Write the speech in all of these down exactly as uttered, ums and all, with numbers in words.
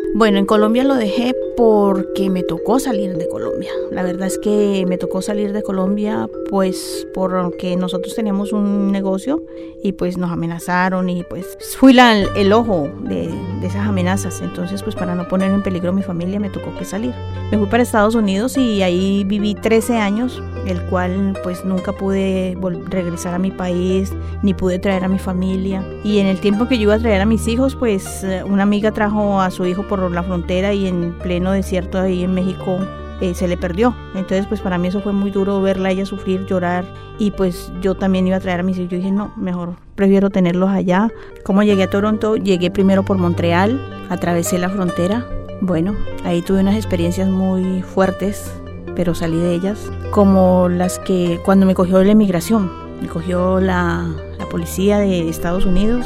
Bueno, en Colombia lo dejé porque me tocó salir de Colombia. La verdad es que me tocó salir de Colombia pues porque nosotros teníamos un negocio y pues nos amenazaron y pues fui la, el ojo de, de esas amenazas. Entonces pues para no poner en peligro a mi familia me tocó que salir. Me fui para Estados Unidos y ahí viví trece años, el cual pues nunca pude regresar a mi país ni pude traer a mi familia. Y en el tiempo que yo iba a traer a mis hijos pues una amiga trajo a su hijo por la frontera y en pleno desierto ahí en México eh, se le perdió. Entonces pues para mí eso fue muy duro, verla a ella sufrir, llorar, y pues yo también iba a traer a mis hijos. Yo dije no, mejor prefiero tenerlos allá. ¿Cómo llegué a Toronto? Llegué primero por Montreal, atravesé la frontera. Bueno, ahí tuve unas experiencias muy fuertes, pero salí de ellas, como las que cuando me cogió la inmigración, me cogió la, la policía de Estados Unidos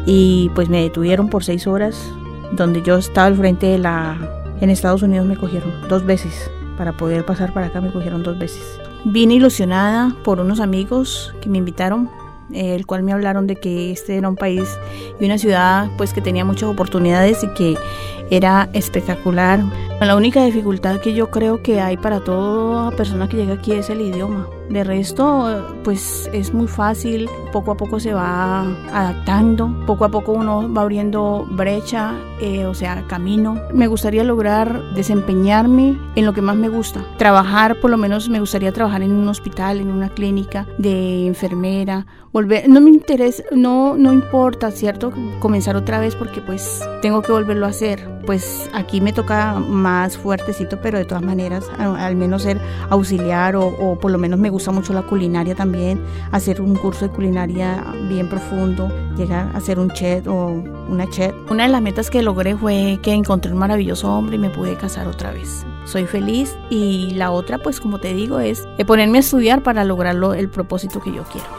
y pues me detuvieron por seis horas. Donde yo estaba al frente de la... En Estados Unidos me cogieron dos veces. Para poder pasar para acá me cogieron dos veces. Vine ilusionada por unos amigos que me invitaron, eh, el cual me hablaron de que este era un país y una ciudad pues que tenía muchas oportunidades y que era espectacular. La única dificultad que yo creo que hay para toda persona que llega aquí es el idioma. De resto, pues es muy fácil, poco a poco se va adaptando, poco a poco uno va abriendo brecha, eh, o sea, camino. Me gustaría lograr desempeñarme en lo que más me gusta, trabajar, por lo menos me gustaría trabajar en un hospital, en una clínica de enfermera, volver, no me interesa, no, no importa, ¿cierto? Comenzar otra vez porque pues tengo que volverlo a hacer. Pues aquí me toca más fuertecito, pero de todas maneras, al menos ser auxiliar o, o por lo menos me gusta mucho la culinaria también, hacer un curso de culinaria bien profundo, llegar a ser un chef o una chef. Una de las metas que logré fue que encontré un maravilloso hombre y me pude casar otra vez. Soy feliz y la otra, pues como te digo, es ponerme a estudiar para lograrlo el propósito que yo quiero.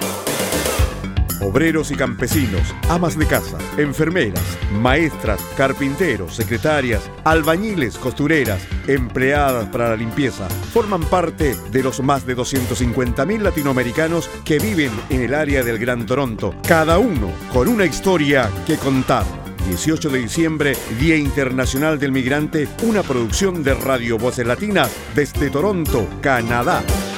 Obreros y campesinos, amas de casa, enfermeras, maestras, carpinteros, secretarias, albañiles, costureras, empleadas para la limpieza, forman parte de los más de doscientos cincuenta mil latinoamericanos que viven en el área del Gran Toronto, cada uno con una historia que contar. dieciocho de diciembre, Día Internacional del Migrante, una producción de Radio Voces Latinas desde Toronto, Canadá.